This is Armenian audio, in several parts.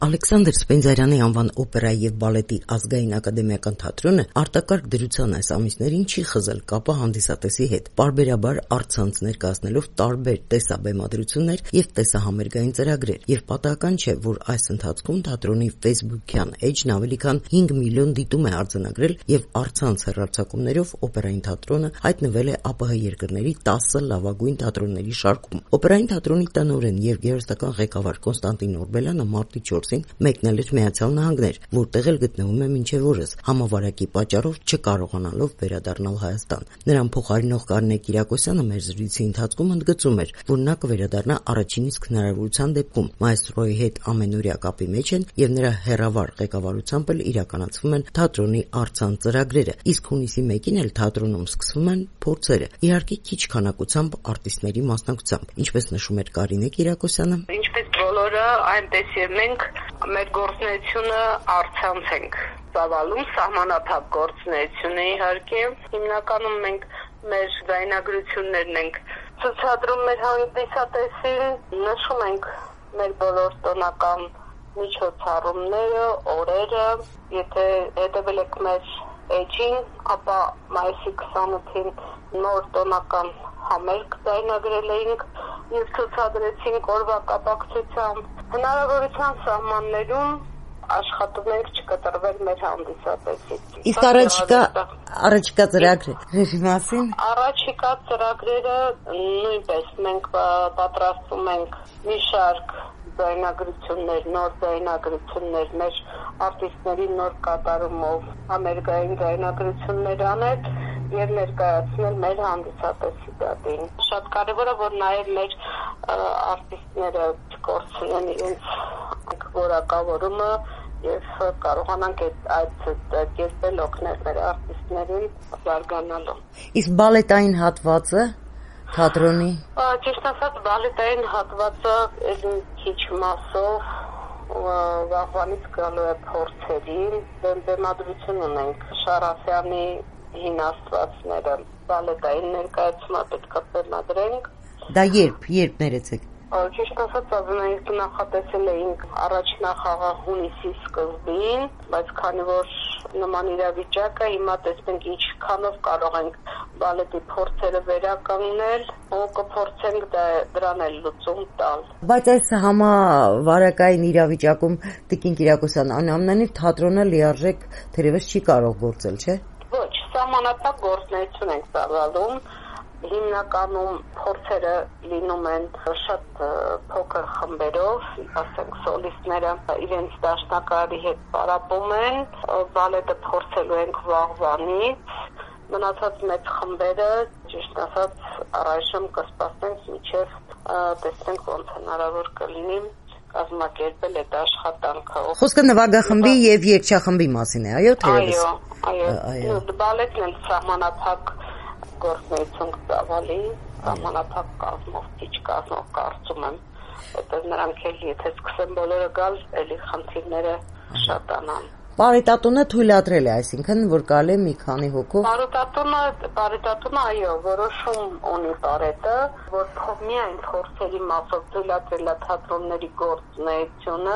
Ալեքսանդր Սպենդիարյանի անվան օպերայի և բալետի ազգային ակադեմիական թատրոնը արտակարգ դրության այս ամիսներին չի խզել կապը հանդիսատեսի հետ, պարբերաբար առցանց ներկայացնելով տարբեր տեսաբեմադրություններ և տեսահամերգային ծրագրեր, և պատահական չէ, որ այս ընթացքում թատրոնի ֆեյսբուքյան էջն ավելի քան 5 միլիոն դիտում է արձանագրել և առցանց հեռարձակումներով օպերային թատրոնը հայտնվել է ԱՊՀ երկրների 10 լավագույն թատրոնների շարքում։ Օպերային թատրոնի տնօրեն և գեղարվեստական ղեկավար Կոնստանտին Օրբելյանը մարտի 4-ին մեկնել էր Միացյալ Նահանգներ, որտեղ էլ գտնվում է մինչև օրս, համավարակի պատճառով չկարողանալով վերադառնալ Հայաստան։ Նրան փոխարինող Կարինե Կիրակոսյանը մեր զրույցի ընթացքում ընդգծում էր, որ նա կվերադառնա առաջին իսկ հնարավորության դեպքում։ Մայստրոյի հետ ամենօրյա կապի մեջ են և նրա հեռավար ղեկավարությամբ էլ իրականացվում են թատրոնի առցանց ծրագրերը, իսկ հունիսի 1-ին էլ թատրոնում սկսվում են փորձերը, իհարկե քիչ քանակությամբ արտիստների մասնակցությամբ, ինչպես նշում էր Կարինե Կիրակոսյանը։ Ինչպես բոլորը, այնպես եւ մենք մեր գործունեությունը առցանց ենք ծավալում, սահմանափակ գործունեությունը իհարկե։ Հիմնականում մենք մեր ձայնագրություններն ենք ցուցադրում մեր հանդիսատեսին, նշում ենք մեր բոլոր տոնական միջոցառումները, օրերը։ Եթե հետևել եք մեր էջին, ապա մայիսի 28-ին նոր տոնական համերգ ձայնագրել էինք և ցուցադրեցինք օրվա կապակցությամբ։ Հնարավորության սահմաններում աշխատում ենք չկտրվել մեր հանդիսատեսից։ Իսկ առաջիկա ծրագրերի մասին։ Առաջիկա ծրագրերը նույնպես մենք պատրաստում ենք մի շարք ձայնագրություններ, նոր ձայնագրություններ, մեր արտիստների նոր կատարումով համերգային ձայնագրություններ անել և ներկայացնել մեր հանդիսատեսի դատին։ Շատ կարևոր է, որ նաև մեր արտիստները չկորցնեն իրենց որակավորումը և կարողանանք այդ կերպել օգնել մեր արտիստներին զարգանալու։ Իսկ բալետային հատվածը թատրոնի։ Ճիշտ ասած, բալետային հատվածը քիչ մասով վաղվանից գալու է փորձերին, բեմադրություն ունենք Շարասյանի հին աստվածները, բալետային ներկայացումը պետք է բեմադրենք։ Դա երբ ներեցեք։ Ճիշտ ասած, ազնայինք նախատեսել էինք առաջնախաղը հունիսի սկզբին, բայց քանի որ նման իրավիճակ է, հիմա տեսնենք ինչքանով կարող ենք բալետի փորձերը վերականգնել, ու կփորձենք դրան էլ լուծում տալ։ Բայց այս համավարակային իրավիճակում Տիկին Կիրակոսյան, ամենից թատրոնը լիարժեք թերևս չի կարող գործել, չէ՞։ Ոչ, սահմանափակ գործունեություն ենք ծավալում։ Հիմնականում փորձերը լինում են շատ փոքր խմբերով, ասենք սոլիստները իրենց դաշնակահարի հետ պարապում են, բալետը փորձելու ենք վաղվանից, մնացած մեծ խմբերը, ճիշտ ասած, առայժմ կսպասենք մինչև տեսնենք ոնց հնարավոր կլինի կազմակերպել այդ աշխատանքը։ Խոսքը նվագախմբի և երգչախմբի մասին է, այո, թերևս։ Այո, բալետն էլ սահմանափակ գործունեություն կծավալի, սահմանափակ կազմով, քիչ կազմով կարծում եմ, որտեղ նրանք էլ եթե սկսեն բոլորը գալ, էլի խնդիրները շատանան։ Պարիտատունը թույլատրել է, այսինքն, որ գալի մի քանի հոգով։ Պարիտատունը, այո, որոշում ունի պարետը, որ միայն փորձերի մասով թույլատրել է թատրոնների գործունեությունը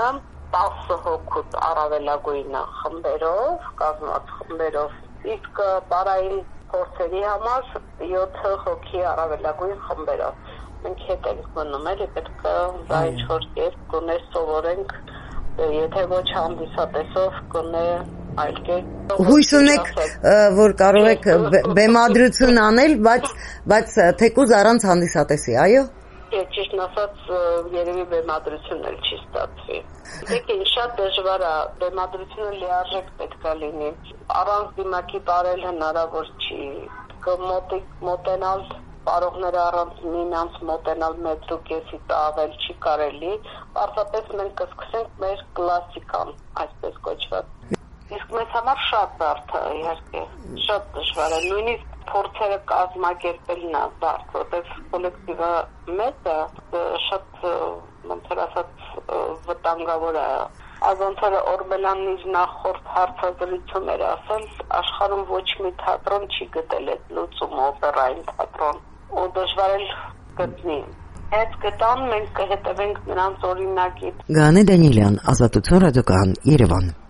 10 հոգուց առավելագույնը խմբերով, կազմված խմբերով, իսկ պարային փորձերի համար 7 հոգի առավելագույն խմբերով։ Մենք հետ ենք մնում, էլի պետք է դա ինչ-որ կերպ գոնե սովորենք, եթե ոչ հանդիսատեսով, գոնե այլ կերպ։ Հույս ունեք, որ կարող եք բեմադրություն անել, բայց թեկուզ առանց հանդիսատեսի, այո։ Ճիշտ ասած, երևի բեմադրություն էլ չի ստացվի։ Դեպի շատ դժվար է, բեմադրությունը լիարժեք պետք է լինի։ Առանց դիմակի տարել հնարավոր չի։ Մոտենալ պարողները առանց միմյանց մոտենալ 1.5 ավել չի կարելի։ Պարզապես մենք կսկսենք մեր կլասիկան, այսպես կոչված։ Իսկ մեզ համար շատ բարդ է, իհարկե, շատ դժվար է, նույնիսկ փորձերը կազմակերպելն է բարդ, որտեղ կոլեկտիվը մեծ է, շատ ոնց ասած վտանգավոր է։ Ոնց որ Օրբելյանն իր նախորդ հարցազրույցում էր ասել, աշխարհում ոչ մի թատրոն չի գտել այդ լուծումը, օպերային թատրոն, ու դժվար էլ գտնի։ հետ կտան, մենք կհետևենք նրանց օրինակին։ Գանե Դանիելյան, Ազատություն ռադիոկայան, Երևան։